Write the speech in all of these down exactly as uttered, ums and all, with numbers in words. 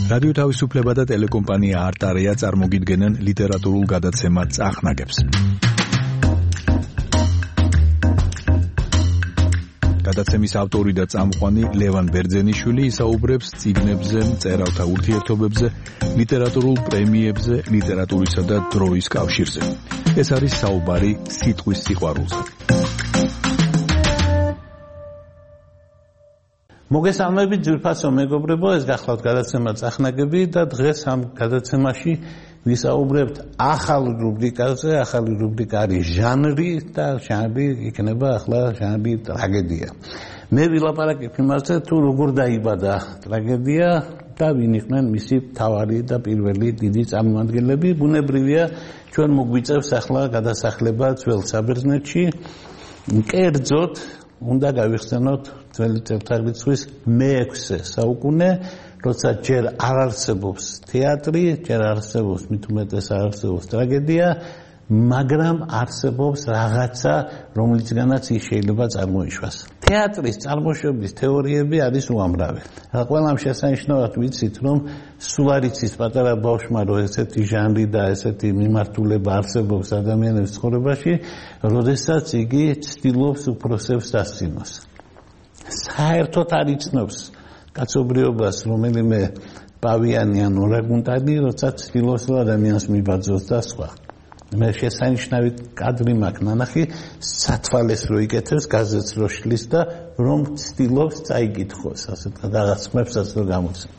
რადიო თავისუფლება და ტელეკომპანია არტარია წარმოგიდგენენ ლიტერატურულ გადაცემა წახნაგებს. გადაცემის ავტორი და წამყვანი ლევან ბერძენიშვილი ისაუბრებს წიგნებზე, მწერალთა ურთიერთობებზე, ლიტერატურულ პრემიებზე, ლიტერატურისა და დროის კავშირზე. ეს არის საუბარი სიტყვის სიყვარულზე. მოგესალმებით ძვირფასო მეგობრებო, ეს გახლავთ გადაცემა წახნაგები და დღეს ამ გადაცემაში ვისაუბრებთ ახალ რუბრიკაზე. ახალი რუბრიკა არის ჟანრი და ჟანრი იქნება ახლა ჟანრი ტრაგედია. მე ვილაპარაკებ იმაზე, თუ როგორ დაიბადა ტრაგედია და ვინ იყვნენ მისი მთავარი და პირველი დიდი წარმომადგენლები. ბუნებრივია, ჩვენ მოგვიწევს ახლა გადასახლება ძველ საბერძნეთში. კერძოდ უნდა გავიხსენოთ ძველი წელთაღრიცხვის მეექვსე საუკუნე, როცა ჯერ არ არსებობს თეატრი, ჯერ არ არსებობს მით უმეტეს არ არსებობს ტრაგედია, მაგრამ არსებობს რაღაცა, რომლისგანაც ის შეიძლება წარმოიშვას. თეატრის წარმოშობის თეორიები არის უამრავი. ყველამ შესანიშნავად ვიცით, რომ სულ არ იცის პატარა ბავშვმა, რომ ესეთი ჟანრი და ესეთი მიმართულება არსებობს ადამიანების ცხოვრებაში, როდესაც იგი ცდილობს უფროსებს დასცინოს. საერთოდ არ იცნობს კაცობრიობას რომელიმე პავიანი ან ორანგუტანი, როცა ცდილობს ადამიანს მიბაძოს და სხვა. მე შესანიშნავი კადრი მაქვს ნანახი, სათვალეს რო იკეთებს, გაზეთს რო შლის და რომ ცდილობს წაიკითხოს, ასეთ რაღაც ხმებსაც რო გამოცემ.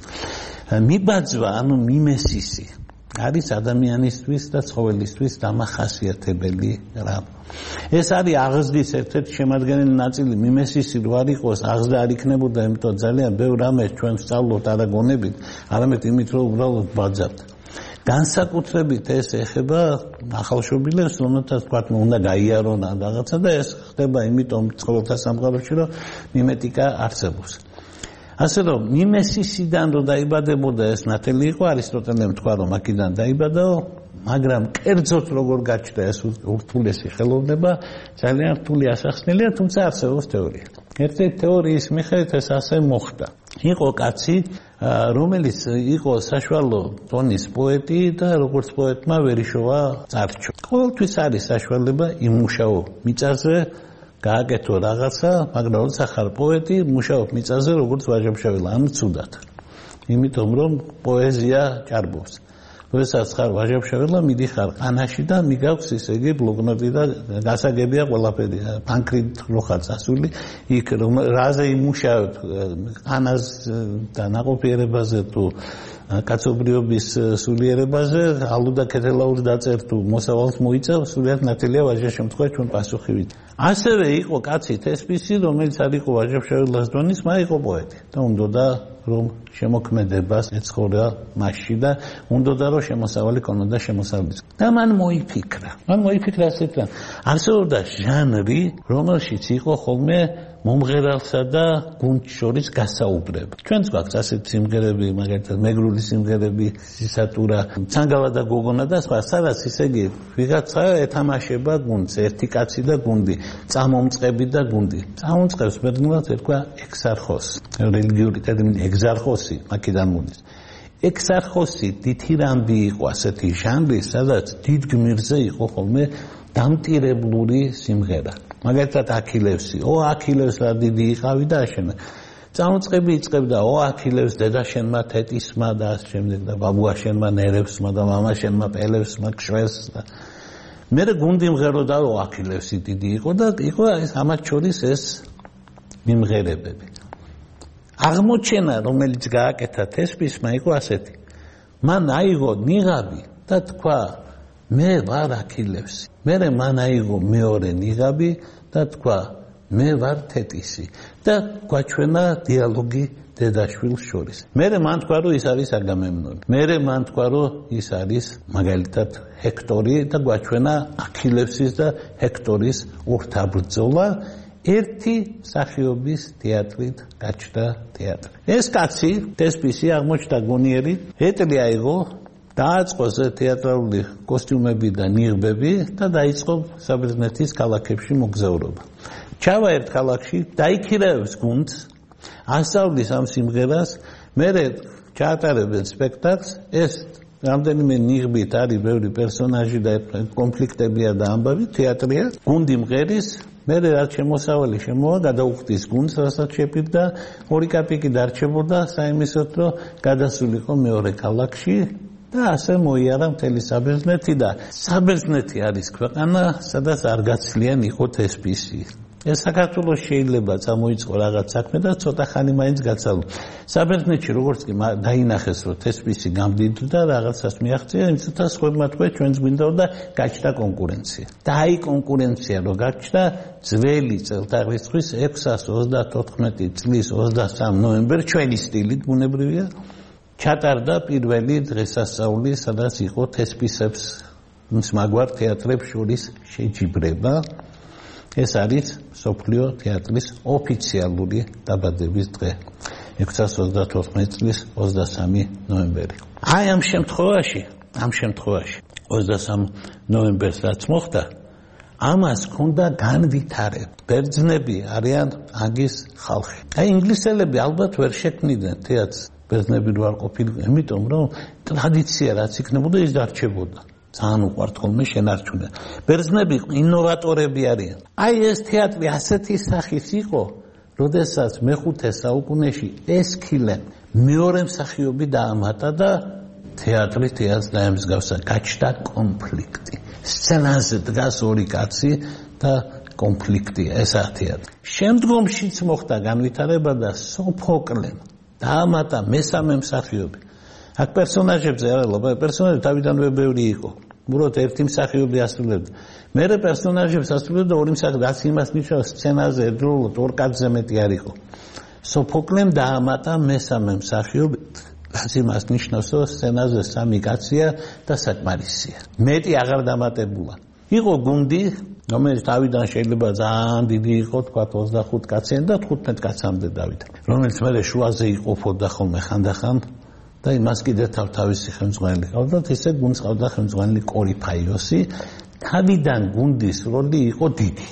მიბაძვა, ანუ მიმესისი არის ადამიანისთვის და ცხოველისთვის დამახასიათებელი რამ. ეს არის აღზრდის ერთ-ერთი შემადგენელი ნაწილი. მიმესისი რო არ იყოს, აღზრდა არ იქნებოდა, იმიტომ ძალიან ბევრ რამეს ჩვენ ვსწავლობთ არა გონებით, არამედ იმით, რომ უბრალოდ ბაძავთ. განსაკუთრებით ეს ეხება ახალშობილებს, რომელთაც თქვათ, უნდა გაიარონ რაღაცა და ეს ხდება იმიტომ ცხოველთა სამყაროში, რომ მიმეტიკა არსებობს. ასე რომ მიმესისიდან რო დაიბადებოდა ეს ნათელი იყო, არისტოტელემ თქვა, რომ აქედან დაიბადა, მაგრამ კერძოდ როგორ გაჩნდა ეს ურთულესი ხელოვნება, ძალიან რთული ასახსნელია, თუმცა არსებობს თეორია. ერთ-ერთი თეორიის მიხედვით ეს ასე მოხდა. იყო კაცი, რომელიც იყო საშუალო ტონის პოეტი და როგორც პოეტმა ვერიშოვა წარჩო. ყოველთვის არის საშუალება იმუშაო მიწაზე, გააკეთო რაღაცა, მაგრამ როცა ხარ პოეტი, მუშაობ მიწაზე როგორც ვაჟა-ფშაველა, ანუ ცუდად. იმიტომ რომ პოეზია ჭარბობს. როდესაც ხარ ვაჟა-ფშაველა, მიდიხარ ყანაში და მიგაქვს ისე იგი ბლოკნოტი და გასაგებია ყველაფერი. პანკრით რო ხარ წასული, იქ რომ რაზე იმუშავებ, ყანას და ნაყოფიერებაზე თუ კაცობრიობის სულიერებაზე, ალუდა ქეთელაური დაწერ თუ მოსავალს მოიწევ, სულიად ნათელია ვაჟა შემთხვევა ჩვენ პასუხივით. ასევე იყო კაცი თესპისი, რომელიც არ იყო ვაჟა-ფშაველას დონის, მაგრამ იყო პოეტი და უნდოდა რომ შემოქმედებას ეცხოვრა მასში და უნდოდა რომ შემოსავალი ქონოდა შემოსავლის. და მან მოიფიქრა. მან მოიფიქრა ასეთ რამ. არსებობდა ჟანრი, რომელშიც იყო ხოლმე მომღერალსა და გუნდს შორის გასაუბრება. ჩვენც გვაქვს ასეთი სიმღერები, მაგალითად მეგრული სიმღერები, სისატურა, ცანგალა და გოგონა და სხვა, სადაც ისე იგი ვიღაცა ეთამაშება გუნდს, ერთი კაცი და გუნდი, წამომწყები და გუნდი. წამომწყებს ბერძნულად ერქვა ექსარხოსი, რელიგიური ტერმინი ეგზარხოსი, აქედან მოდის. ექსარხოსი დითირამბი იყო ასეთი ჟანრი, სადაც დიდ გმირზე იყო ხოლმე დამტირებლური სიმღერა. მაგალითად აქილევსი, ო აქილევს რა დიდი იყავი და აშენა. წამოწყები იწყებდა, ო აქილევს დედაშენმა თეტისმა და ამ შემდეგ და ბაბუაშენმა ნერევსმა და მამაშენმა პელევსმა ქმშვეს და მე გუნდი მღეროდა, ო აქილევსი დიდი იყო და იყო ეს ამათ შორის ეს მიმღერებები. აღმოჩენა, რომელიც გააკეთა თესპისმა, იყო ასეთი. მან აიღო ნიღაბი და თქვა, მე ვარ აქილევსი. მერე მან აიღო მეორე ნიღაბი და თქვა, მე ვარ თეტისი და გვაჩვენა დიალოგი დედაშვილს შორის. მერე მან თქვა, რომ ის არის აგამემნონი. მერე მან თქვა, რომ ის არის მაგალითად ჰექტორი და გვაჩვენა აქილევსის და ჰექტორის ურთაბრძოლა. ერთი სახიობის თეატრით გაჩნდა თეატრი. ეს კაცი, თესპისი აღმოჩნდა გონიერი, ეტლი აიღო, დააწყო თეატრალური კოსტიუმები და ნიღბები და დაიწყო საბერძნეთის ქალაქებში მოგზაურობა. ჩავა ერთ ქალაქში, დაიქირავებს გუნდს, ასწავლის ამ სიმღერას, მერე ჩაატარებენ სპექტაკლს, ეს რამდენიმე ნიღბით არის ბევრი პერსონაჟი და კონფლიქტებია და ამბავი, თეატრია, გუნდი მღერის, მერე რაც შემოსავალი შემოვა, გადაუხდის გუნდს, რასაც შეპირდა, ორი კაპიკი დარჩებოდა საიმისოდ, რომ გადასულიყო მეორე ქალაქში და ასე მოიარა მთელი საბერძნეთი და საბერძნეთი არის ქვეყანა, სადაც არ გაცლიან იყო თესპისი. ეს საქართველოს შეიძლება წამოიწყო რაღაც საქმე და ცოტა ხანი მაინც გაცალო. საბერძნეთში როგორც კი დაინახეს, რომ თესპისი გამდიდრდა, რაღაცას მიაღწია, იმცით სხვებმა თქვა ჩვენც გვინდა და გაჩნდა კონკურენცია. და აი კონკურენცია რო გაჩნდა, ძველი წელთაღრიცხვის ექვსას ოცდათოთხმეტი წლის ოცდასამ ნოემბერს ჩვენი სტილით ბუნებრივია ჩატარდა პირველი დღესასწაული, სადაც იყო თესპისებს მსმაგვარ თეატრებს შორის შეჯიბრება. ეს არის მსოფლიო თეატრის ოფიციალური დაბადების დღე. ექვსას ოცდათოთხმეტი წლის ოცდასამი ნოემბერი. აი ამ შემთხვევაში, ამ შემთხვევაში ოცდასამ ნოემბერს რაც მოხდა, ამას ჰქონდა განვითარება. ბერძნები არიან აგის ხალხი. აი ინგლისელები ალბათ ვერ შექმნიდნენ თეატრს. ბერძნები რო არ ყოფილიყო, იმიტომ რომ ტრადიცია რაც იქნებოდა ის დარჩებოდა. ძალიან უყვართ ხოლმე შენარჩუნა. ბერძნები ინოვატორები არიან. აი ეს თეატრი ასეთი სახის იყო, როდესაც მეხუთე საუკუნეში ესქილემ მეორე მსახიობი დაამატა და თეატრი თეატრს დაემსგავსა. გაჩნდა კონფლიქტი. სცენაზე დგას ორი კაცი და კონფლიქტია, ესაა თეატრი. შემდგომშიც მოხდა განვითარება და სოფოკლემ დაამატა მესამე მსახიობი. აქ პერსონაჟებზე არა ლობა, პერსონაჟები თავიდანვე ბევრი იყო. უბრალოდ ერთი მსახიობი ასრულებდა. მერე პერსონაჟებს ასრულებდა ორი მსახიობი, რაც იმას ნიშნავს სცენაზე ერთდროულად ორ კაცზე მეტი არ იყო. სოფოკლემ დაამატა მესამე მსახიობი, რაც იმას ნიშნავს, რომ სცენაზე სამი კაცია და საკმარისია. მეტი აღარ დამატებულა. იყო გუნდი, რომელიც თავიდან შეიძლება ძალიან დიდი იყო, თქვა ოცდახუთ კაციანი და თხუთმეტ კაცამდე დავიდა. რომელიც მერე შუაზე იყოფოდა ხოლმე ხანდახან და იმას კიდე თავთავისი ხელმძღვანელი ყავდა, ისე გუნდს ყავდა ხელმძღვანელი კორიფაიოსი. თავიდან გუნდის როლი იყო დიდი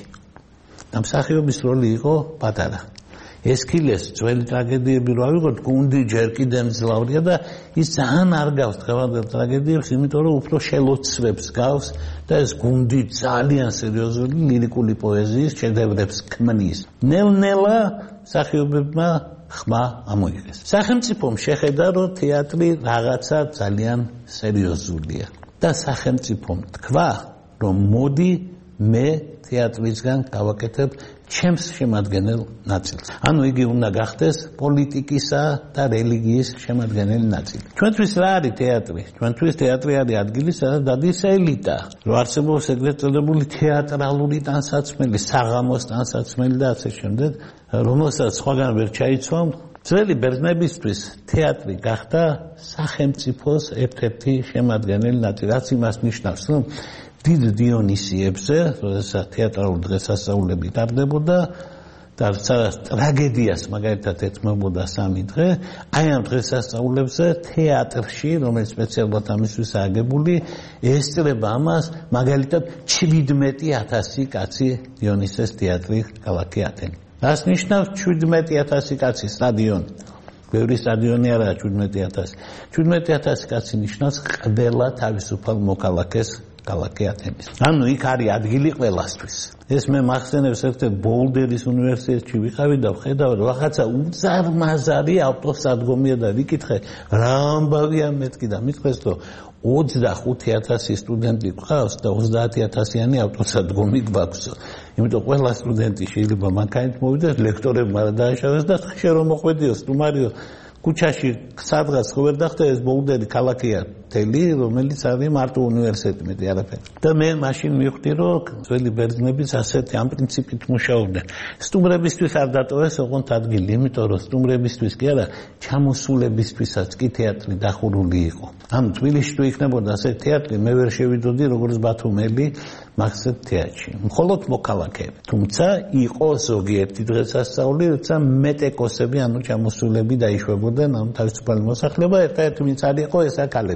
და მსახიობის როლი იყო პატარა. ესქილეს ძველი ტრაგედიები რო ავიღოთ, გუნდი ჯერ კიდევ მძლავრია და ის ძალიან არ გავს დღევანდელ ტრაგედიებს, იმიტომ რომ უფრო შელოცვებს გავს და ეს გუნდი ძალიან სერიოზული ლირიკული პოეზიის შედევრებს ქმნის. ნელ-ნელა მსახიობებმა ხმა ამოიღეს. სახელმწიფომ შეხედა, რომ თეატრი რაღაცა ძალიან სერიოზულია და სახელმწიფომ თქვა, რომ მოდი მე თეატრისგან გავაკეთებ ჩემს შემადგენელ ნაწილს. ანუ იგი უნდა გახდეს პოლიტიკისა და რელიგიის შემადგენელი ნაწილი. ჩვენთვის რა არის თეატრი? ჩვენთვის თეატრი არის ადგილი, სადაც დადის ელიტა. რო არსებობს ეგრეთ წოდებული თეატრალური ტანსაცმელი, საღამოს ტანსაცმელი და ასე შემდეგ, რომელსაც სხვაგან ვერ ჩაიცვამ. ძველი ბერძნებისთვის თეატრი გახდა სახელმწიფოს ერთ-ერთი შემადგენელი ნაწილი, რაც იმას ნიშნავს, რომ დიდ დიონისიებზე, როდესაც თეატრალური დღესასწაულები ტარდებოდა და სადაც ტრაგედიას მაგალითად ეთმობოდა სამი დღე, აი ამ დღესასწაულებზე თეატრში, რომელიც სპეციალურად ამისთვის აგებული, ესწრება ამას მაგალითად შვიდმეტი ათასი კაცი დიონისეს თეატრი ქალაქი ათენი. რას ნიშნავს შვიდმეტი ათასი კაცი სტადიონი? ბევრი სტადიონი არაა შვიდმეტი ათასი. შვიდმეტი ათასი კაცი ნიშნავს ყველა თავისუფალ მოქალაქეს ქალაქი ათენის. ანუ იქ არის ადგილი ყველასთვის. ეს მე მახსენებს ერთ-ერთ ბოულდერის უნივერსიტეტში ვიყავი და ვხედავ, რომ რაღაცა უზარმაზარი ავტოსადგომია და ვიკითხე, რა ამბავია მეთქი და მithქვეს, რომ ოცდახუთი ათასი სტუდენტი გვყავს და ოცდაათი ათასიანი ავტოსადგომი გვაქვს. იმიტომ ყველა სტუდენტი შეიძლება მანქანით მოვიდეს, ლექტორებმა რა დააშავეს და ხშირ რომ მოხვედიო სტუმარიო ქუჩაში სადღაც ხო ვერ დახტა ეს ბოულდერი ქალაქია თელი, რომელიც არის მარტო უნივერსიტეტი, მეტი არაფერი. და მე მაშინ მივხვდი, რომ ძველი ბერძნებიც ასეთი ამ პრინციპით მუშაობდნენ. სტუმრებისთვის არ დატოვეს ოღონდ ადგილი, იმიტომ რომ სტუმრებისთვის კი არა, ჩამოსულებისთვისაც კი თეატრი დახურული იყო. ანუ თბილისში თუ იქნებოდა ასე თეატრი, მე ვერ შევიდოდი როგორც ბათუმელი მაგსეთ თეატრში. მხოლოდ მოქალაქეები. თუმცა იყო ზოგიერთი დღესასწაული, როცა მეტეკოსები, ანუ ჩამოსულები დაიშვებოდნენ, ანუ თავისუფალი მოსახლეობა, ერთ-ერთი ვინც არ იყო, ეს აქალები.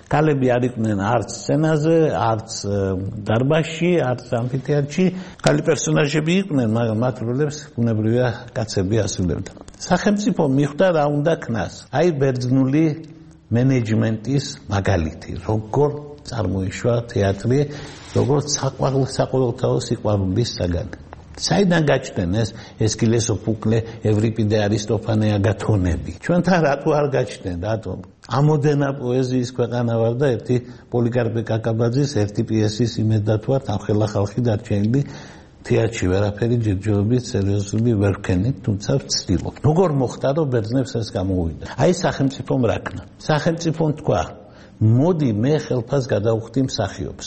ქალები არ იყვნენ არც სცენაზე, არც დარბაზში, არც ამფითეატრში. ქალი პერსონაჟები იყვნენ, მაგრამ მათ როლებს ბუნებრივია კაცები ასრულებდნენ. სახელმწიფო მიხვდა რა უნდა ქნას. აი ბერძნული მენეჯმენტის მაგალითი, როგორ წარმოიშვა თეატრი, როგორც საყოველთაო სიყვარულის საგანი. საიდან გაჩნდნენ ეს ესქილეს ოფუკლე, ევრიპიდე, არისტოფანე, აგათონები? ჩვენთან რატო არ გაჩნდნენ? რატო? ამოდენა პოეზიის ქვეყანა ვარ და ერთი პოლიკარპე კაკაბაძის ერთი პიესის იმედად ვარ, ამხელა ხალხი დარჩენილი თეატრში ვერაფერი ჯერჯერობით სერიოზული ვერ ვქენით, თუმცა ვცდილობ. როგორ მოხდა, რომ ბერძნებს ეს გამოუვიდა? აი სახელმწიფომ რა ქნა? სახელმწიფომ თქვა, მოდი მე ხელფას გადავხდი მსახიობს.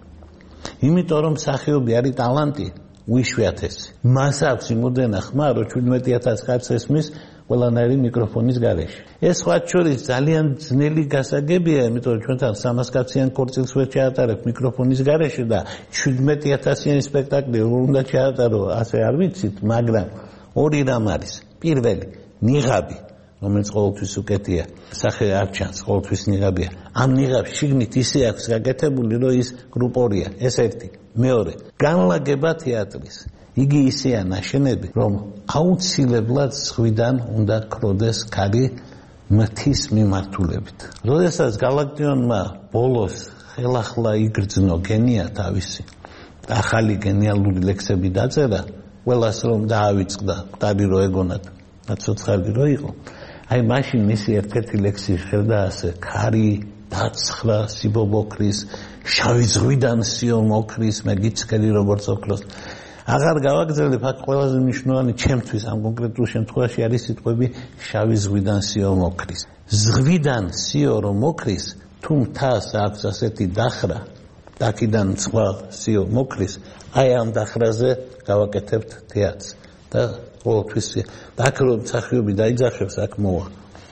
იმიტომ რომ მსახიობი არის ტალანტი, უიშვიათესი. მას აქვს იმოდენა ხმა, რომ ჩვიდმეტი ათასი კაცს ესმის ყველანაირი მიკროფონის გარეშე. ეს სხვა შორის ძალიან ძნელი გასაგებია, იმიტომ რომ ჩვენთან სამას კაციან ქორწილს ვერ ჩაატარებთ მიკროფონის გარეშე და შვიდმეტი ათასიანი სპექტაკლი როგორ უნდა ჩაატარო, ასე არ ვიცით, მაგრამ ორი რამ არის. პირველი, ნიღაბი, რომელიც ყოველთვის უკეთია, სახე არ ჩანს, ყოველთვის ნიღაბია. ამ ნიღაბს შიგნით ისე აქვს გაკეთებული, რომ ის გრუპორია, ეს ერთი. მეორე, განლაგება თეატრის. იგი ისეა ნაშენები, რომ აუცილებლად ზღვიდან უნდა ქროდეს ქარი მათის მიმართულებით. როდესაც გალაქტიონმა ბოლოს ხელახლა იგრძნო გენია თავისი, ახალი გენიალური ლექსები დაწერა, ყველას რომ დაავიწყდა, მკვდარი რო ეგონათ, ცოცხალი რო იყო. აი მაშინ მისი ერთ-ერთი ლექსი ხედა ასე, ქარი დაცხრა სიბობოქრის, შავი ზღვიდან სიო მოკრის, მე გიცხელი როგორც ოქროს. აღარ გავაგრძელებ, აქ ყველაზე მნიშვნელოვანი ჩემთვის ამ კონკრეტულ შემთხვევაში არის სიტყვები შავი ზღვიდან სიო მოკრის. ზღვიდან სიო რომ მოკრის, თუ მთას აქვს ასეთი დახრა, დაკიდან სხვა სიო მოკრის, აი ამ დახრაზე გავაკეთებთ თეატრს და ყოველთვის აქ რომ მსახიობი დაიძახებს, აქ მოვა.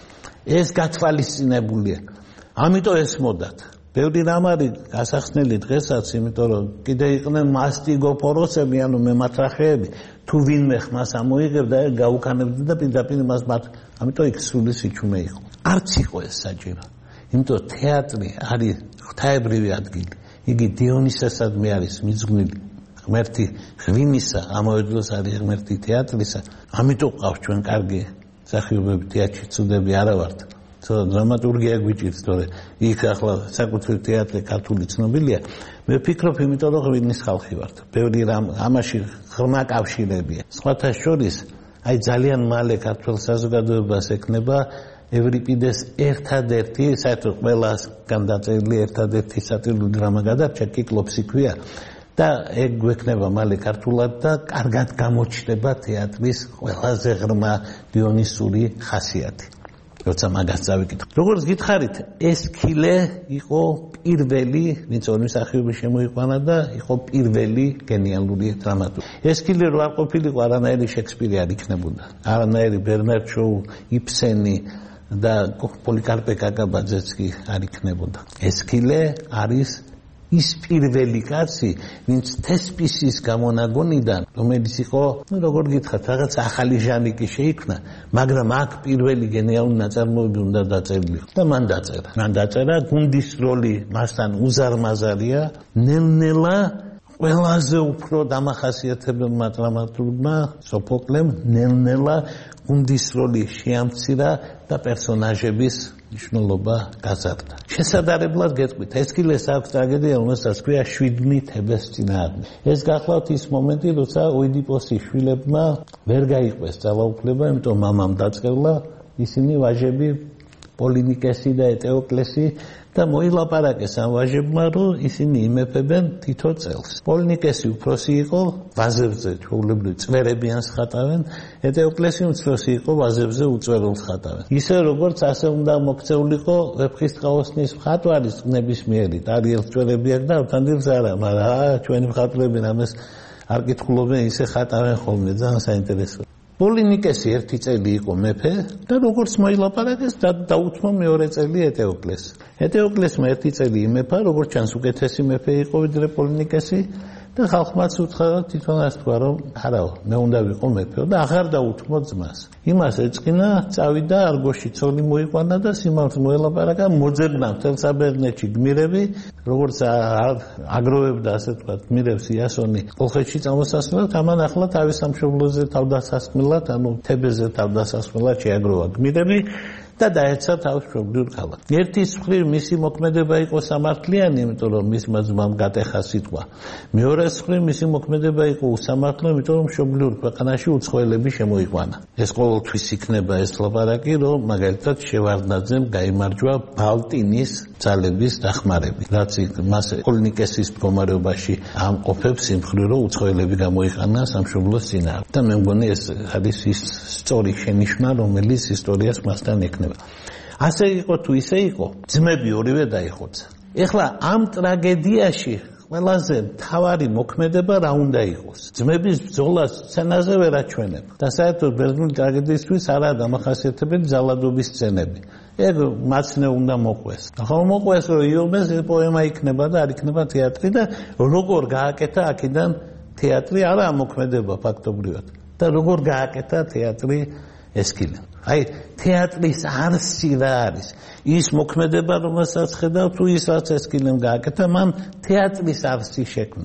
ეს გათვალისწინებულია. ამიტომ ეს მოდათ. ბევრი რამ არის გასახსნელი დღესაც, იმიტომ რომ კიდე იყვნენ მასტიგოფოროსები, ანუ მემათრახეები, თუ ვინმე ხმას ამოიღებდა, გაუქანებდა და პირდაპირ მას მათ, ამიტომ იქ სრული სიჩუმე იყო. არც იყო ეს საჭირო. იმიტომ თეატრი არის ღვთაებრივი ადგილი. იგი დიონისესადმე არის მიძღვნილი. ღმერთი ღვინისა, ამავე დროს არის ღმერთი თეატრისა. ამიტომ ყავს ჩვენ კარგი მსახიობები თეატრში, ცუდები არა ვართ. დრამატურგია გვიჭირს, თორე იქ ახლა საკუთრივ თეატრი ქართული ცნობილია. მე ვფიქრობ, იმიტომ რომ ღვინის ხალხი ვართ. ბევრი რამ ამაში ღრმა კავშირებია. სხვათა შორის, აი ძალიან მალე ქართულ საზოგადოებას ექნება ევრიპიდეს ერთადერთი, საერთოდ ყველასგან დაწერილი ერთადერთი სატირული დრამა გადარჩა, კიკლოპსი ქვია. და ეგ გვექნება მალე ქართულად და კარგად გამოჩნდება თეატრის ყველაზე ღრმა დიონისური ხასიათი. როცა მაგას წავიკითხო. როგორც გითხარით, ესქილე იყო პირველი, ვინც ორი მსახიობი შემოიყვანა და იყო პირველი გენიალური დრამატურგი. ესქილე რო არ ყოფილიყო, არანაირი შექსპირი არ იქნებოდა. არანაირი ბერნარდ შოუ, იბსენი და პოლიკარპე კაკაბაძეც კი არ იქნებოდა. ესქილე არის ის პირველი კაცი, ვინც თესპისის გამონაგონიდან, რომელიც იყო, როგორ გითხრათ, რაღაც ახალი ჟანრი კი შეიქმნა, მაგრამ აქ პირველი გენიალური ნაწარმოები უნდა დაწერილიყო და მან დაწერა. მან დაწერა, გუნდის როლი მასთან უზარმაზარია, ნელ-ნელა ყველაზე უფრო დამახასიათებელმა დრამატურგმა სოფოკლემ ნელ-ნელა გუნდის როლი შეამცირა და პერსონაჟების მნიშვნელობა გაზარდა. შესადარებლად გეტყვით, ესქილეს აქვს ტრაგედია, რომელსაც ქვია შვიდნი თებეს წინააღმდეგ. ეს გახლავთ ის მომენტი, როცა ოიდიპოსის შვილებმა ვერ გაიყვეს ძალაუფლება, იმიტომ მამამ დაწყევლა ისინი ვაჟები პოლინიკესი და ეტეოკლესი და მოილაპარაკეს ამ ვაჟებმა, რომ ისინი იმეფებენ თითო წელს. პოლინიკესი უფროსი იყო, ვაზებზე ჩვეულებრივ წვერებიანს ხატავენ, ეტეოკლესი უმცროსი იყო, ვაზებზე უწვერულს ხატავენ. ისე როგორც ასე უნდა მოქცეულიყო ვეფხისტყაოსნის მხატვარის ნებისმიერი, დარიელს წვერები აქვს და ავთანდილს არა, მაგრამ ჩვენი მხატვრები რამეს არ კითხულობენ, ისე ხატავენ ხოლმე, ძალიან საინტერესოა. პოლინიკესი ერთი წელი იყო მეფე და როგორც მოილაპარაკეს და დაუთმო მეორე წელი ეტეოკლეს. ეტეოკლესმა ერთი წელი იმეფა, როგორც ჩანს უკეთესი მეფე იყო ვიდრე პოლინიკესი და ხალხმაც უთხრა თვითონ ასე თქვა რომ არაო, მე უნდა ვიყო მეფეო და აღარ დაუთმო ძმას. იმას ეწყინა, წავიდა არგოში ცოლი მოიყვანა და სიმართლე მოელაპარაკა, მოძებნა მთელ საბერძნეთში გმირები, როგორც აგროვებდა ასე თქვა გმირებს იასონი კოლხეთში წამოსასვლელად, ამან ახლა თავის სამშობლოზე თავდასასხმელად, ანუ თებეზე თავდასასხმელად შეაგროვა გმირები და დაეცა თავის მშობლიურ ქალაქს. ერთის მხრივ მისი მოქმედება იყო სამართლიანი, იმიტომ რომ მისმა ძმამ გატეხა სიტყვა. მეორეს მხრივ მისი მოქმედება იყო უსამართლო, იმიტომ რომ მშობლიურ ქვეყანაში უცხოელები შემოიყვანა. ეს ყოველთვის იქნება ეს ლაპარაკი, რომ მაგალითად შევარდნაძემ გაიმარჯვა ბალტინის ძალების დახმარებით, რაც მას პოლინიკესის მდგომარეობაში ამყოფებს იმ მხრივ, რომ უცხოელები გამოიყანა სამშობლოს წინააღმდეგ. და მე მგონი ეს არის ის სწორი შენიშვნა, რომელიც ისტორიას მასთან ექნება. ასე იყო თუ ისე იყო, ძმები ორივე დაიხოცა. ეხლა ამ ტრაგედიაში ყველაზე მთავარი მოქმედება რა უნდა იყოს? ძმების ბრძოლას სცენაზე ვერ აჩვენებ. და საერთოდ ბერძნული ტრაგედიისთვის არაა დამახასიათებელი ძალადობის სცენები. ეგ მაცნე უნდა მოყვეს. ახლა მოყვეს რომ იობეს ეს პოემა იქნება და არ იქნება თეატრი და როგორ გააკეთა აქედან თეატრი არაა მოქმედება ფაქტობრივად. და როგორ გააკეთა თეატრი ესკილე. აი თეატრის არსი რა არის? ის მოქმედება რომელსაც ხედავ თუ ის რაც ესკილემ გააკეთა, მან თეატრის არსი შექმნა.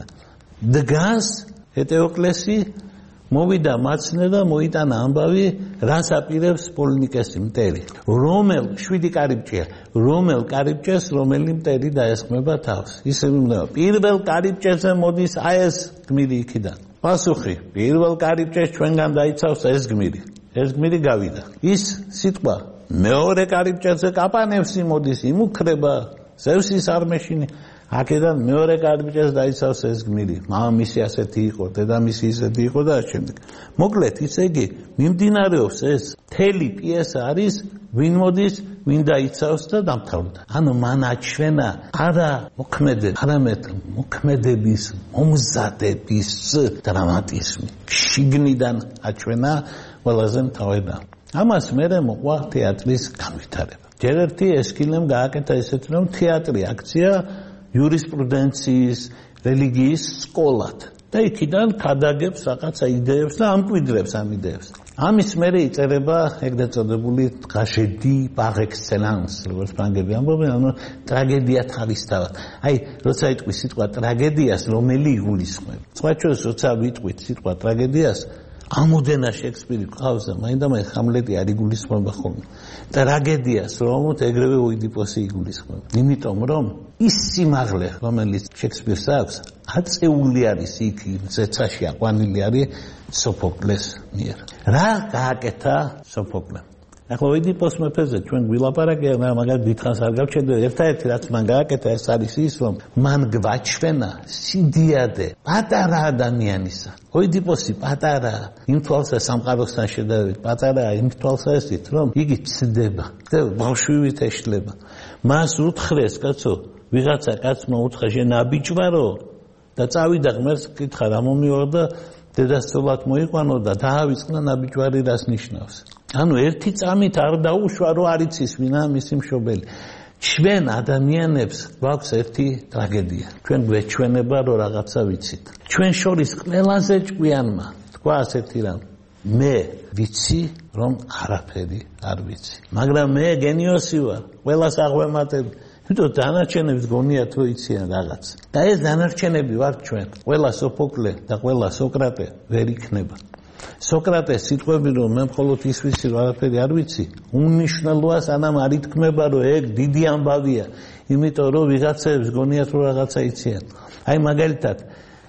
დგას ეტეოკლესი მოვიდა მაცნე და მოიტანა ამბავი, რას აპირებს პოლინიკესი მტერი. რომელ შვიდი კარიბჭეა, რომელ კარიბჭეს რომელი მტერი დაესხმება თავს. ისე უნდა პირველ კარიბჭეზე მოდის აი ეს გმირი იქიდან. პასუხი, პირველ კარიბჭეს ჩვენგან დაიცავს ეს გმირი. ეს გმირი გავიდა. ის სიტყვა მეორე კარიბჭეზე კაპანევსი მოდის, იმუქრება, ზევსის არ მეშინი. აქედან მეორე კარიბჭეს დაიცავს ეს გმირი. მამამისი ასეთი იყო, დედამისი ისეთი იყო და ამ შემდეგ. მოკლედ, ისე იგი მიმდინარეობს ეს მთელი პიესა არის ვინ მოდის, ვინ დაიცავს და დამთავრდა. ანუ მან აჩვენა არა მოქმედება, არამედ მოქმედების, მომზადების დრამატიზმი. შიგნიდან აჩვენა ყველაზე მთავარია. ამას მერე მოყვა თეატრის განვითარება. ჯერ ერთი ესკილემ გააკეთა ესეთი რომ თეატრი აქცია იურისპრუდენციის, რელიგიის სკოლად. და იქიდან ქადაგებს რაღაცა იდეებს და ამკვიდრებს ამ იდეებს. ამის მერე იწერება ეგრეთ წოდებული ტრაჟედი par excellence, როგორც ფრანგები ამბობენ, ანუ ტრაგედია თავისთავად. აი, როცა იტყვი სიტყვა ტრაგედიას, რომელი იგულისხმება. სხვა შორის, როცა ვიტყვით სიტყვა ტრაგედიას, ამოდენა შექსპირი ყავს და მაინდა-მაინც ჰამლეტი არ იგულისხმება ხოლმე. ტრაგედიას რომოთ ეგრევე ოიდიპოსი იგულისხმება. იმიტომ რომ ის სიმაღლე, რომელიც შექსპირს აქვს, აწეული არის იქ ზეცაში აყვანილი არის სოფოკლეს მიერ. რა გააკეთა სოფოკლემ? ახლა ოიდიპოს მეფეზე ჩვენ გვილაპარაკია, მაგრამ დიდხანს არ გავჩენდე. ერთადერთი რაც მან გააკეთა ეს არის ის, რომ მან გვაჩვენა სიდიადე პატარა ადამიანისა. ოიდიპოსი პატარა იმ თვალსა სამყაროსთან შედარებით პატარაა იმ თვალსაზრისით, რომ იგი ცდება და ბავშვივით ეშლება. მას უთხრეს, კაცო, ვიღაცა კაცმა უთხრა შენ აბიჭვარო და წავიდა ღმერთს კითხა რა მომიوارდა დედასწულად მოიყვანო და დაავიწყნა ნაბიჯვარი რას ნიშნავს. ანუ ერთი წამით არ დაუშვა რომ არ იცის ვინა მისი მშობელი. ჩვენ ადამიანებს გვაქვს ერთი ტრაგედია. ჩვენ გვეჩვენება რომ რაღაცა ვიცით. ჩვენ შორის ყველაზე ჭკვიანმა თქვა ასეთი რამ. მე ვიცი რომ არაფერი არ ვიცი. მაგრამ მე გენიოსი ვარ. ყველას აღვემატებ. თვითონ დანარჩენებს გონიათ რომ იციან რაღაც. და ეს დანარჩენები ვარ ჩვენ. ყველა სოფოკლე და ყველა სოკრატე ვერ იქნება. სოკრატეს სიტყვები რომ მე მხოლოდ ის ვიცი რომ არაფერი არ ვიცი, უმნიშვნელოა სანამ არ ითქმება რომ ეგ დიდი ამბავია, იმიტომ რომ ვიღაცებს გონიათ რომ რაღაცა იციან. აი მაგალითად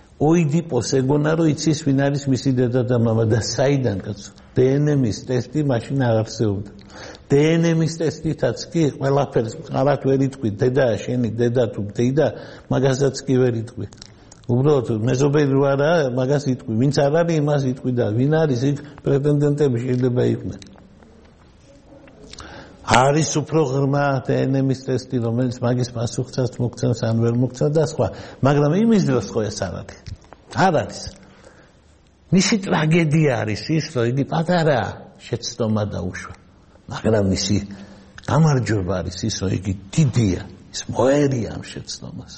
ოიდიპოს ეგონა რომ იცის ვინ არის მისი დედა და მამა და საიდან კაცო? დე ენ ემის ტესტი მაშინ არ არსებობდა. დე ენ ემის ტესტითაც კი ყველაფერს ყარად ვერ იტყვი, დედაა შენი დედა თუ დეიდა, მაგასაც კი ვერ იტყვი. უბრალოდ მეზობელი რო არა, მაგას იტყვი. ვინც არ არის, იმას იტყვი და ვინ არის იქ პრეტენდენტები შეიძლება იყვნენ. არის უფრო ღრმა დე ენ ემის ტესტი, რომელიც მაგის პასუხსაც მოგცემს ან ვერ მოგცემს და სხვა. მაგრამ იმის დროს ხო ეს არ არის. არ არის. მისი ტრაგედია არის ის, რომ იგი პატარა შეცდომა დაუშვა. მაგრამ მისი გამარჯვება არის ის, რომ იგი დიდია, ის მოერია ამ შეცდომას.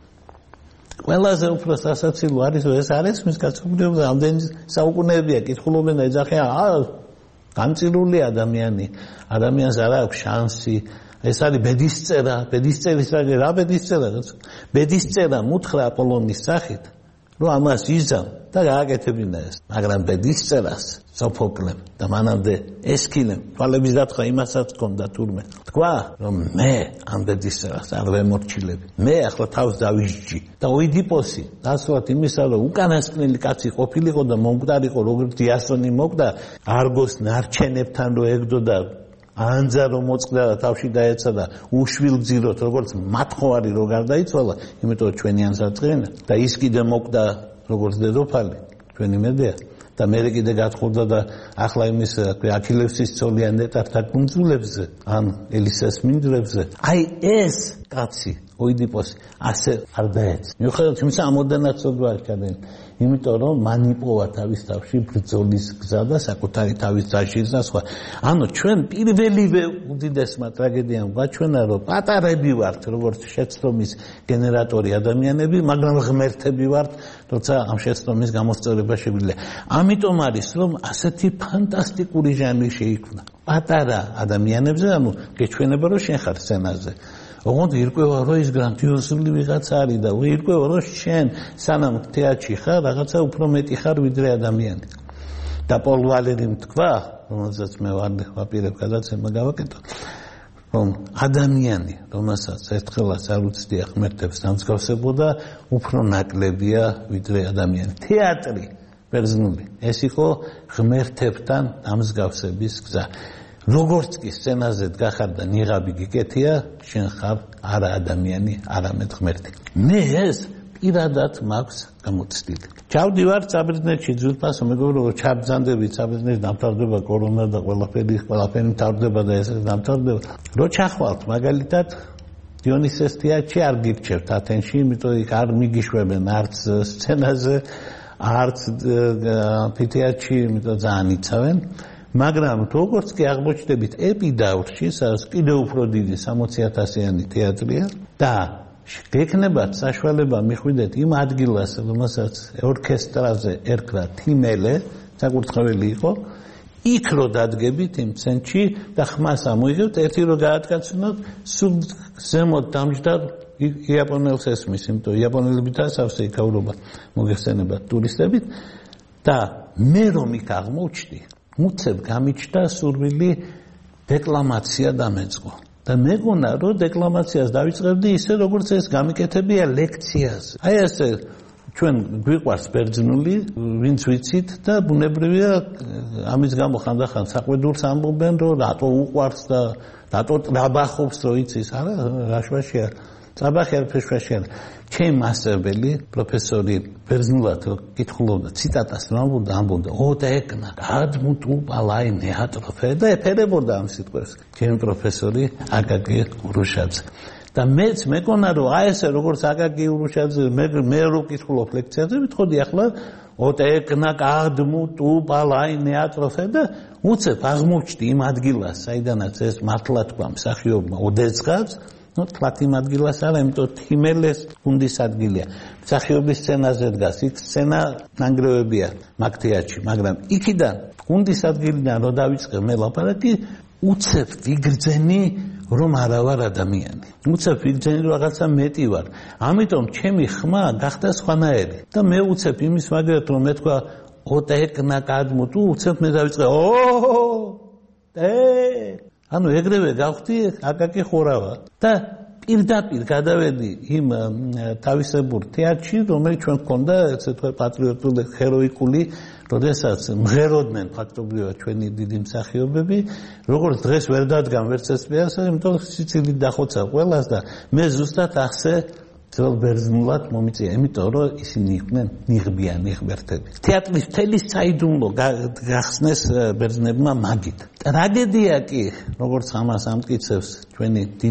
ყველაზე უფრო სასაცილო არის, რომ ეს არის მის კაცობრიობა, ამდენი საუკუნეებია კითხულობენ და ეძახიან, აა განწილული ადამიანი, ადამიანს არ აქვს შანსი. ეს არის ბედისწერა, ბედისწერის რა ბედისწერა? ბედისწერა მუთხრა აპოლონის სახით, რომ ამას იზამ და გააკეთებინა ეს. მაგრამ ბედისწერას სოფოკლემ და მანამდე ესქილემ თვალების დათხრა იმასაც ჰქონდა თურმე. თქვა, რომ მე ამ ბედისწერას არ ვემორჩილები. მე ახლა თავს დავისჯი და ოიდიპოსი, დასვათ იმისა, რომ უკანასკნელი კაცი ყოფილიყო და მომკვდარიყო, როგორც იასონი მოკვდა, არგოს ნარჩენებთან რო ეგდოდა ანძა რომ მოწყდა და თავში დაეცა და უშვილ გზიროთ როგორც მათხოვარი რო გარდაიცვალა, იმიტომ ჩვენი ანსაწყენა და ის კიდე მოკვდა როგორც დედოფალი, ჩვენი მედეა და მე კიდე გათხოვდა და ახლა იმის აქილევსის ცოლიან ნეტართა კუნძულებზე ან ელისას მინდვრებზე. აი ეს კაცი ოიდიპოსი ასე არ დაეცა. მიუხედავად იმისა, ამოდანაც სოდვარი ჩადენ. იმიტომ რომ მან იპოვა თავის თავში ბრძოლის გზა და საკუთარი თავის ძაში და სხვა. ანუ ჩვენ პირველივე უდიდესმა ტრაგედიამ გვაჩვენა, რომ პატარები ვართ, როგორც შეცდომის გენერატორი ადამიანები, მაგრამ ღმერთები ვართ, როცა ამ შეცდომის გამოსწორება შეგვიძლია. ამიტომ არის, რომ ასეთი ფანტასტიკური ჟანრი შეიქმნა. პატარა ადამიანებზე, ანუ გეჩვენება, რომ შენ ხარ სცენაზე. ოღონდ ირკვევა, რომ ის გრანდიოზული ვიღაცა არის და ირკვევა, რომ შენ სანამ თეატრში ხარ, რაღაცა უფრო მეტი ხარ ვიდრე ადამიანი. და პოლ ვალერიმ თქვა, რომელსაც მე ვაპირებ გადაცემა გავაკეთო, რომ ადამიანი, რომელსაც ერთხელაც არ უცდია ღმერთებს დამსგავსებოდა, უფრო ნაკლებია ვიდრე ადამიანი. თეატრი ბერძნული, ეს იყო ღმერთებთან დამსგავსების გზა. როგორც კი სცენაზე დგახარ და ნიღაბი გიკეთია, შენ ხარ არა ადამიანი, არამედ ღმერთი. მე ეს პირადად მაქვს გამოცდილი. ჩავდივარ საბერძნეთში ძვირფასო, მეგობრებო, ჩაბრძანდებით საბერძნეთში დამთავრდება კორონა და ყველაფერი, ყველაფერი მთავრდება და ეს დამთავრდება. რო ჩახვალთ, მაგალითად, დიონისეს თეატრში არ გიქჩევთ ათენში, იმიტომ იქ არ მიგიშვებენ არც სცენაზე, არც თეატრში, იმიტომ ძალიან იცავენ. მაგრამ როგორც კი აღმოჩნდებით ეპიდავრში, სადაც კიდევ უფრო დიდი სამოცი ათასიანი თეატრია და გექნებათ საშუალება მიხვიდეთ იმ ადგილას, რომელსაც ორკესტრაზე ერქვა თიმელე, საკურთხეველი იყო, იქ რო დადგებით იმ ცენტრში და ხმას ამოიღებთ, ერთი რო გაატკაცნოთ, სულ ზემოთ დამჯდარ იაპონელს ესმის, იმიტომ იაპონელები დასავსე იქაურობა მოგეხსენებათ ტურისტებით და მე რომ იქ აღმოჩნდი, მუცებ გამიჩნდა სურვილი დეკლამაცია დამეწყო. და მეგონა, რომ დეკლამაციას დავიწყებდი ისე, როგორც ეს გამიკეთებია ლექციაზე. აი ესე ჩვენ გვიყვარს ბერძნული, ვინც ვიცით და ბუნებრივია ამის გამო ხანდახან საყვედურს ამბობენ, რომ რატო უყვარს და რატო ტრაბახობს, რო იცის, არა, რა შვაშია. ტრაბახი არ ფეშვაშია. ჩემი მასწავლებელი, პროფესორი ბერძნულად კითხულობდა, ციტატას ამბობდა, ამბობდა, ოდეკნა, გადმუტუ პალაინე ატროფე და ეფერებოდა ამ სიტყვებს. ჩემი პროფესორი აკაკი ურუშაძე. და მეც მეკონა, რომ აი ესე როგორც აკაკი ურუშაძე, მე მე რო კითხულობ ლექციაზე, ვიტყოდი ახლა ოდეკნა, გადმუტუ პალაინე ატროფე და უცებ აღმოჩნდი იმ ადგილას, საიდანაც ეს მართლა თქვა მსახიობმა ოდეცღაც ნუ თლათი ადგილას არა, იმიტომ თიმელეს გუნდის ადგილია. მსახიობის სცენაზე დგას, იქ სცენა ნანგრევებია მაგ თეატრში, მაგრამ იქიდან გუნდის ადგილიდან რო დავიწყე მე ლაპარაკი, უცებ ვიგრძენი, რომ არა ვარ ადამიანი. უცებ ვიგრძენი, რომ რაღაცა მეტი ვარ. ამიტომ ჩემი ხმა გახდა სხვანაირი. და მე უცებ იმის მაგათ რომ მე თქვა ოტეკნა კადმუტუ, უცებ მე დავიწყე, ოოოო! ე ანუ ეგრევე გავხდი აკაკი ხურავა და პირდაპირ გადავედი იმ თავისებურ თეატრში, რომელიც ჩვენ გქონდა, ესე თქვა პატრიოტული, ჰეროიკული, როდესაც მღეროდნენ ფაქტობრივად ჩვენი დიდი მსახიობები, როგორც დღეს ვერ დადგამ ვერც ეს პიესა, იმიტომ სიცილით დახოცა ყველას და მე ზუსტად ახსე ძველ ბერძნულად მომიწია, იმიტომ რომ ისინი იყვნენ ნიღბიანი ღმერთები. თეატრის მთელი საიდუმლო გახსნეს ბერძნებმა მაგით. ტრაგედია კი, როგორც ამას ამტკიცებს ჩვენი დიდი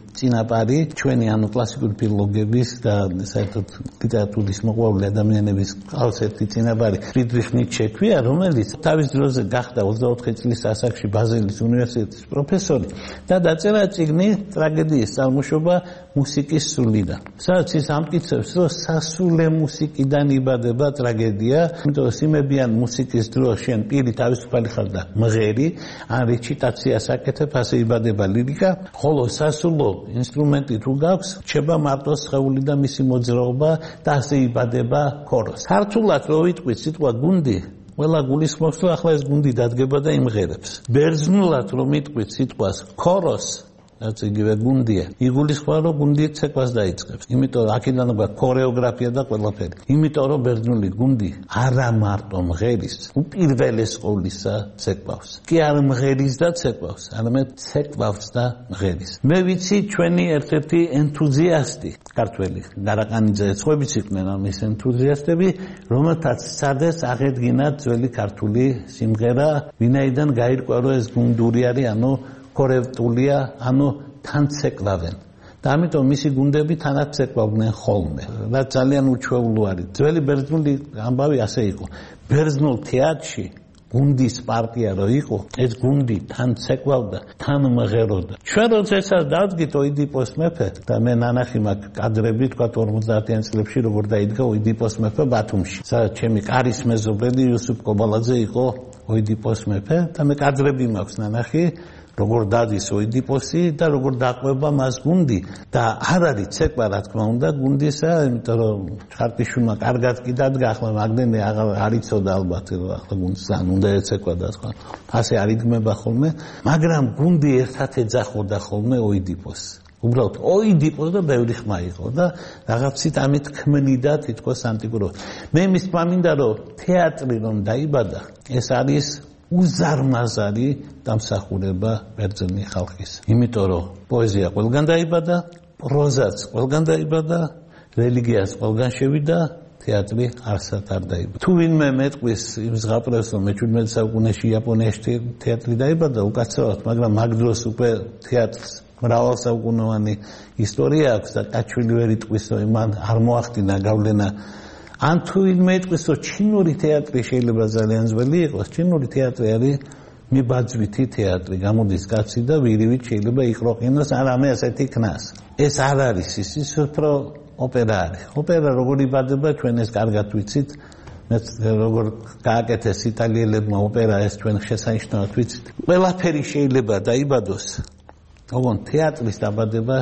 წინაპარი ჩვენი ანუ კლასიკური ფილოლოგების და საერთოდ ლიტერატურის მოყვარული ადამიანების ყავს ერთი წინაპარი ფრიდრიხ ნიცშე ქვია, რომელიც თავის დროზე გახდა ოცდაოთხი წლის ასაკში ბაზელის უნივერსიტეტის პროფესორი და დაწერა წიგნი ტრაგედიის წარმოშობა მუსიკის სულიდან. სადაც ის ამტკიცებს, რომ სასულე მუსიკიდან იბადება ტრაგედია, იმიტომ რომ სიმებიან მუსიკის დროს შენ პირი თავისუფალი ხარ და მღერი, ან რეჩიტაციას აკეთებ, ასე იბადება ლირიკა, ხოლო სასულო ინსტრუმენტი თუ გაქვს, რჩება მარტო სხეული და მისი მოძრაობა და ასე იბადება ქოროს. ქართულად რო ვიტყვით სიტყვა გუნდი, ყველა გულისხმობს, რომ ახლა ეს გუნდი დადგება და იმღერებს. ბერძნულად რომ ვიტყვით სიტყვას ქოროს, რაც იგივე გუნდია, იგულისხმება, რომ გუნდი ცეკვას დაიწყებს. იმიტომ რომ აქედან გვაქვს ქორეოგრაფია და ყველაფერი. იმიტომ რომ ბერძნული გუნდი არა მარტო მღერის, უპირველეს ყოვლისა ცეკვავს. კი არა მღერის და ცეკვავს, არამედ ცეკვავს და მღერის. მე ვიცი ჩვენი ერთ-ერთი ენთუზიასტი, ქართველი, გარაყანიძე ეცხოვებიც იყვნენ ამის ენთუზიასტები, რომელთაც სცადეს აღედგინათ ძველი ქართული სიმღერა, ვინაიდან გაირკვა, რომ ეს გუნდური არის, ანუ ქორევტულია, ანუ თანცეკვავენ. და ამიტომ მისი გუნდები თანაც ცეკვავდნენ ხოლმე. და ძალიან უჩვეულო არის. ძველი ბერძნული ამბავი ასე იყო. ბერძნულ თეატრში გუნდის პარტია რო იყო, ეს გუნდი თან ცეკვავდა, თან მღეროდა. ჩვენ როდესაც დავდგით ოიდიპოს მეფე და მე ნანახი მაქვს კადრები, თქვა ორმოცდაათიან წლებში როგორ დაიდგა ოიდიპოს მეფე ბათუმში. სადაც ჩემი კარის მეზობელი იუსუფ კობალაძე იყო ოიდიპოს მეფე და მე კადრები მაქვს ნანახი, როგორ დადის ოიდიპოსი და როგორ დაყვება მას გუნდი და არ არის ცეკვა რა თქმა უნდა გუნდისა, იმიტომ რომ ხარტიშვილმა კარგად კი დადგა, ახლა მაგდენი არ იცოდა ალბათ რომ ახლა გუნდს ან უნდა ეცეკვა და თქვა ასე არ იგმება ხოლმე, მაგრამ გუნდი ერთად ეძახოდა ხოლმე ოიდიპოს. უბრალოდ ოიდიპოს და ბევრი ხმა იყო და რაღაცით ამით ქმნიდა თითქოს ანტიკურობას. მე მის მინდა რომ თეატრი რომ დაიბადა, ეს არის უზარმაზარი დამსახურება ბერძენი ხალხის. იმიტომ რომ პოეზია ყველგან დაიბადა, პროზაც ყველგან დაიბადა, რელიგიაც ყველგან შევიდა, თეატრი არსად არ დაიბადა. თუ ვინმე მეტყვის იმ ზღაპრებს, რომ მეჩვიდმეტე საუკუნეში იაპონიაში თეატრი დაიბადა, უკაცრავად, მაგრამ მაგ დროს უკვე თეატრს მრავალსაუკუნოვანი ისტორია აქვს და კაჩვილი ვერ იტყვის, რომ მან არ მოახდინა გავლენა. ან თუ ვინმე იტყვის, რომ ჩინური თეატრი შეიძლება ძალიან ძველი იყოს, ჩინური თეატრი არის მიბაძვითი თეატრი, გამოდის კაცი და ვირივით შეიძლება იყროყინოს, არამე ასეთი ქნას. ეს არ არის ის, ის უფრო ოპერა არის. ოპერა როგორ იბადება, ჩვენ ეს კარგად ვიცით, მეც როგორ გააკეთეს იტალიელებმა ოპერა, ეს ჩვენ შესანიშნავად ვიცით. ყველაფერი შეიძლება დაიბადოს, ოღონდ თეატრის დაბადება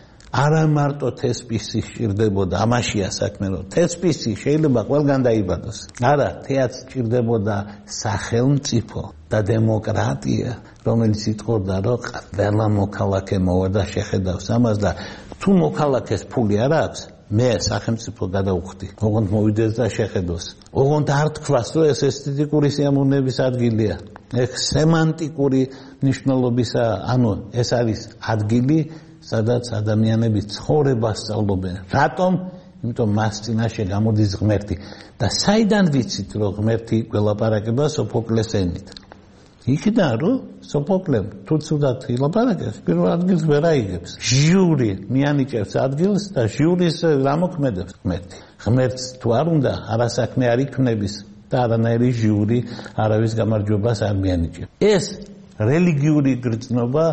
არა მარტო თესპისი სჭირდებოდა, ამაშია საქმე, რომ თესპისი შეიძლება ყველგან დაიბადოს. არა, თეატრს სჭირდებოდა სახელმწიფო და დემოკრატია, რომელიც იტყოდა, რომ ყველა მოქალაქე მოვა და შეხედავს ამას და თუ მოქალაქეს ფული არ აქვს, მე სახელმწიფო გადავხდი, ოღონდ მოვიდეს და შეხედოს. ოღონდ არ თქვას, რომ ეს ესთეტიკური სიამოვნების ადგილია. ეს სემანტიკური მნიშვნელობისა, ანუ ეს არის ადგილი, სადაც ადამიანები ცხოვრებას სწავლობენ. რატომ? იმიტომ მას წინაშე გამოდის ღმერთი. და საიდან ვიცით, რომ ღმერთი გველაპარაკება სოფოკლეს ენით? იქიდან, რომ სოფოკლემ თუ ცუდად ილაპარაკებს, პირველ ადგილს ვერ აიგებს. ჟიური მიანიჭებს ადგილს და ჟიურის რა მოქმედებს ღმერთი. ღმერთს თუ არ უნდა, არასაქმე არ იქნების და არანაირი ჟიური არავის გამარჯვებას არ მიანიჭებს. ეს რელიგიური გრძნობა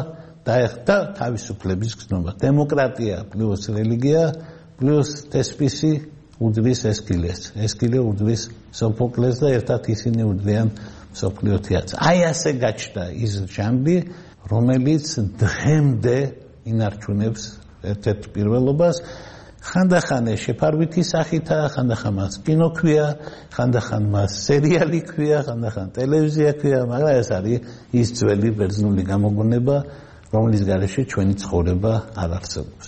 და თავისუფლების გზნობა. დემოკრატია პლუს რელიგია პლუს თესპისი უდრის ესკილეს. ესკილე უდრის სოფოკლეს და ერთად ისინი უდრიან მსოფლიო თეატრს. აი ასე გაჩნდა ის ჟანრი, რომელიც დღემდე ინარჩუნებს ერთ-ერთ პირველობას. ხანდახან შეფარვითი სახითაა, ხანდახან მას კინო ქვია, ხანდახან მას სერიალი ქვია, ხანდახან ტელევიზია ქვია, მაგრამ ეს არის ის ძველი ბერძნული გამოგონება, რომლის გარეშე ჩვენი ცხოვრება არ არსებობს.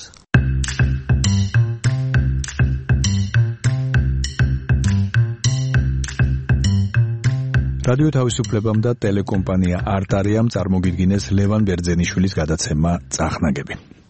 რადიო თავისუფლებამ და ტელეკომპანია არტარიამ წარმოგიდგინეს ლევან ბერძენიშვილის გადაცემა წახნაგები.